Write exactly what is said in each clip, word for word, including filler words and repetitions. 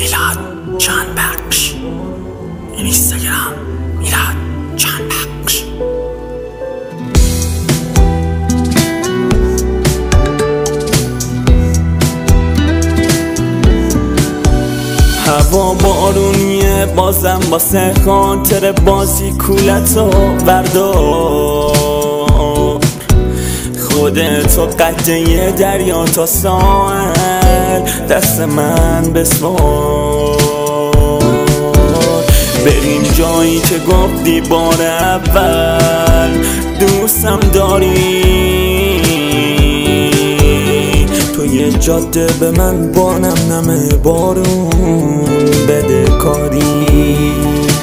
میلاد چند بخش. اینستاگرام میلاد چند بخش. هوا بارونیه بازم واسه خاطر بازی کولتو بردار. خودتو قطعه دریا تا ساحل دست من بسپار. بریم جایی که گفتی بار اول دوستم داری. تو یه جاده به من بانم نمه بارون بده کاری.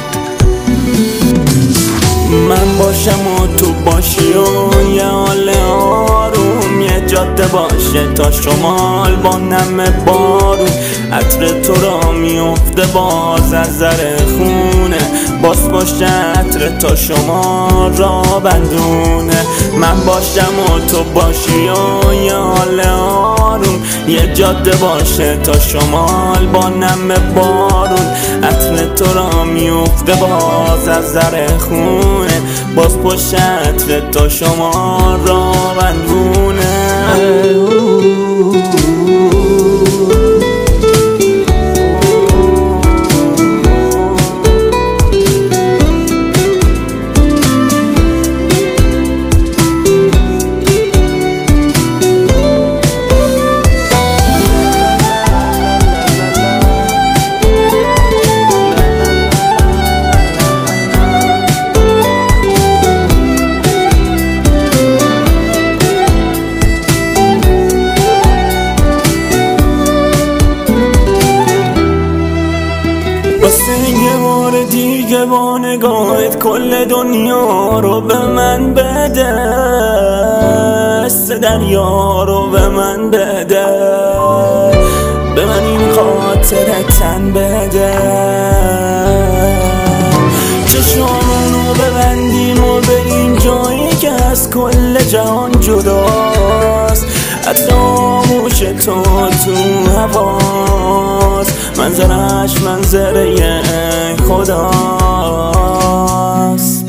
من باشم و تو باشی و یه حال آروم، یه جاده باشه تا شمال با نم بارون. عطر تو را میفته باز از زر خونه، باز باشه عطر تا شمال را بندونه. من باشم و تو باشی و یه حال آروم، یه جاده باشه تا شمال با نم بارون. عطر تو را میفته باز از زر خونه، باز پشت عطر تا شمال را بندونه. یه بار دیگه با نگاهت کل دنیا رو به من بده، است دریا رو به من بده، به من این خاطر تن بده. چشامونو ببندیم و بریم جایی که از کل جهان جداست. اتاموش تو تو هواست، منظرش منظره خداست.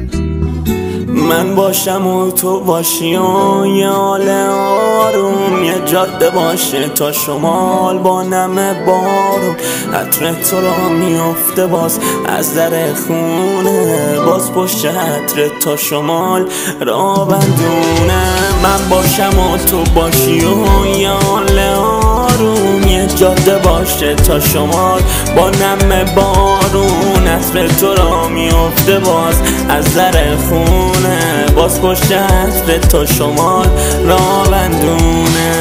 من باشم و تو باشی و یه حال آروم، یه جاده باشه تا شمال با نم بارون. عطر تو را میفته باز از در خونه، باز پشت عطر تا شمال را بندونه. من باشم و تو باشی و یه حال آروم، یه جاده باشه تا شمال با نم بارون. عطر تو را میفته باز از در خونه، باز پشت عطر تا شمال را بندونه.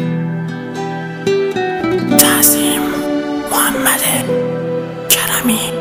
تعظیم محمد کرمی.